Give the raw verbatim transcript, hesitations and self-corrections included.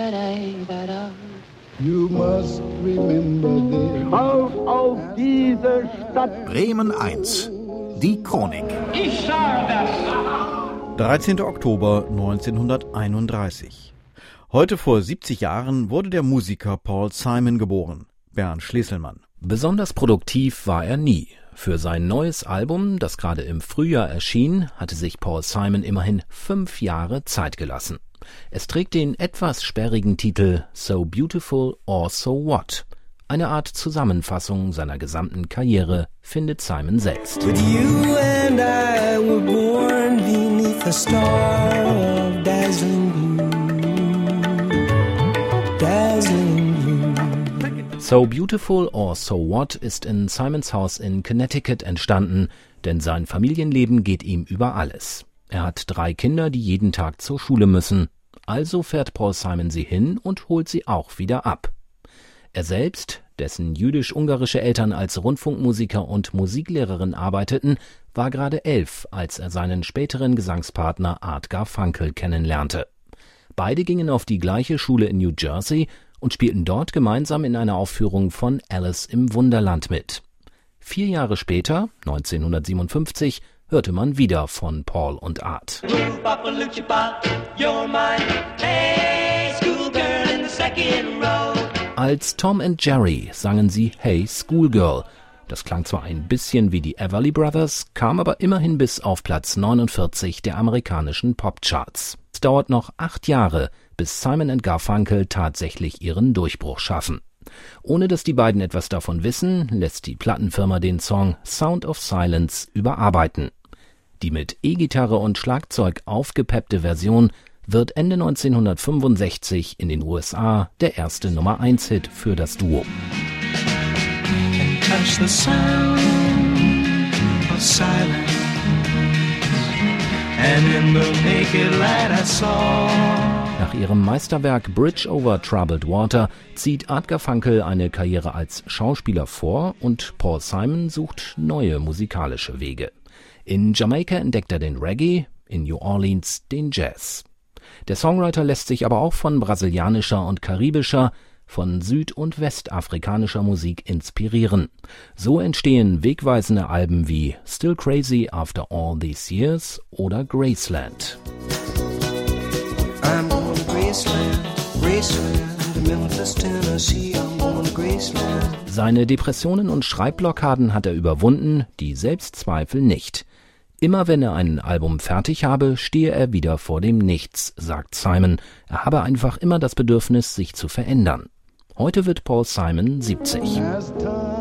You must remember this. Auf, auf diese Stadt! Bremen eins. Die Chronik. Ich sage das! dreizehnter Oktober neunzehnhunderteinunddreißig. Heute vor siebzig Jahren wurde der Musiker Paul Simon geboren. Bernd Schlesselmann. Besonders produktiv war er nie. Für sein neues Album, das gerade im Frühjahr erschien, hatte sich Paul Simon immerhin fünf Jahre Zeit gelassen. Es trägt den etwas sperrigen Titel So Beautiful or So What. Eine Art Zusammenfassung seiner gesamten Karriere, findet Simon selbst. With you and I were born beneath a star of dazzling blue, dazzling blue. So Beautiful or So What ist in Simons Haus in Connecticut entstanden, denn sein Familienleben geht ihm über alles. Er hat drei Kinder, die jeden Tag zur Schule müssen. Also fährt Paul Simon sie hin und holt sie auch wieder ab. Er selbst, dessen jüdisch-ungarische Eltern als Rundfunkmusiker und Musiklehrerin arbeiteten, war gerade elf, als er seinen späteren Gesangspartner Art Garfunkel kennenlernte. Beide gingen auf die gleiche Schule in New Jersey und spielten dort gemeinsam in einer Aufführung von Alice im Wunderland mit. Vier Jahre später, neunzehnhundertsiebenundfünfzig, hörte man wieder von Paul und Art. Als Tom and Jerry sangen sie Hey Schoolgirl. Das klang zwar ein bisschen wie die Everly Brothers, kam aber immerhin bis auf Platz neunundvierzig der amerikanischen Popcharts. Es dauert noch acht Jahre, bis Simon and Garfunkel tatsächlich ihren Durchbruch schaffen. Ohne dass die beiden etwas davon wissen, lässt die Plattenfirma den Song Sound of Silence überarbeiten. Die mit E-Gitarre und Schlagzeug aufgepeppte Version wird Ende neunzehnhundertfünfundsechzig in den U S A der erste Nummer eins Hit für das Duo. Nach ihrem Meisterwerk Bridge over Troubled Water zieht Art Garfunkel eine Karriere als Schauspieler vor und Paul Simon sucht neue musikalische Wege. In Jamaika entdeckt er den Reggae, in New Orleans den Jazz. Der Songwriter lässt sich aber auch von brasilianischer und karibischer, von süd- und westafrikanischer Musik inspirieren. So entstehen wegweisende Alben wie Still Crazy After All These Years oder Graceland. I'm going to Graceland, Graceland, Memphis, Tennessee, I'm going to Graceland. Seine Depressionen und Schreibblockaden hat er überwunden, die Selbstzweifel nicht. Immer wenn er ein Album fertig habe, stehe er wieder vor dem Nichts, sagt Simon. Er habe einfach immer das Bedürfnis, sich zu verändern. Heute wird Paul Simon siebzig. As time